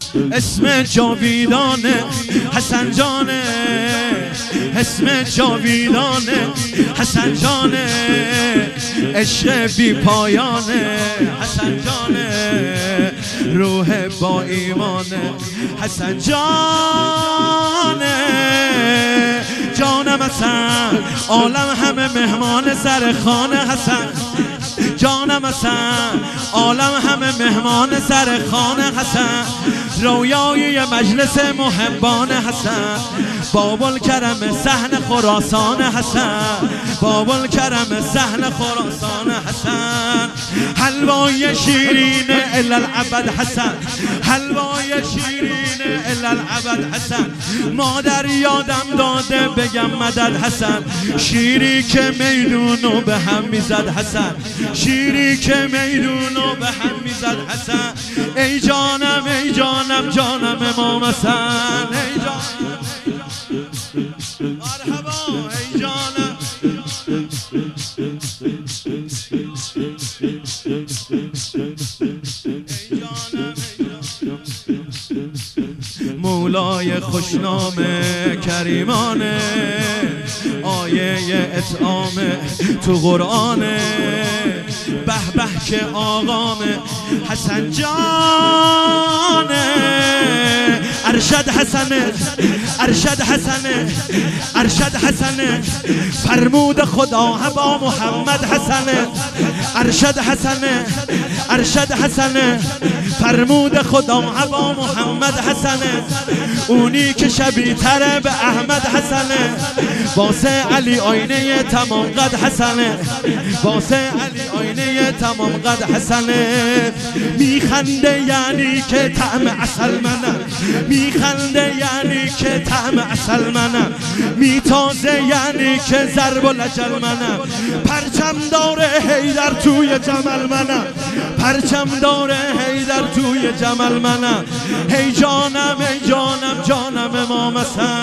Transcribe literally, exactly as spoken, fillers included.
اسم جاویدانه حسن جانه، اسم جاویدانه حسن جانه، عشق بی پایانه حسن جانه، روح با ایمانه حسن جانه. جانم حسن عالم همه مهمان سر خانه حسن، جانم حسن عالم همه مهمان سر خانه حسن، رویای مجلس محبان حسن، بابل کرم صحن خراسان حسن، بابل کرم صحن خراسان حسن، حلوای شیرین الالعبد حسن، حلوای شیرین الالعبد حسن، مادر یادم داده بگم مدد حسن، شیری که میدونو به هم میزد حسن، شیری که میدونو به هم میزد حسن، ای جانم ای جانم جانم امام حسن، ای جانم مرحبا ای جانم. مولای خوشنامه کریمانه، آیه اطعامه تو قرآنه، به به که آقامه حسن جانه، ارشد حسنه ارشد حسنه ارشد حسنه، فرمود خدا با محمد حسنه، ارشد حسنه ارشد حسنه، فرمود خدا با محمد حسنه، اونی که شبیه تره به احمد حسنه، واسه علی آینه تمام قد حسنه، واسه علی آینه تمام قد حسنه، میخنده یعنی که طعم عسل منم، میخنده یعنی که طعم عسل منم، میتازه یعنی که ضرب العجل منم، پرچم داره حیدر توی جمل منم، پرچم داره حیدر توی جمل منم، هی جانم ای جانم جانم امام حسن.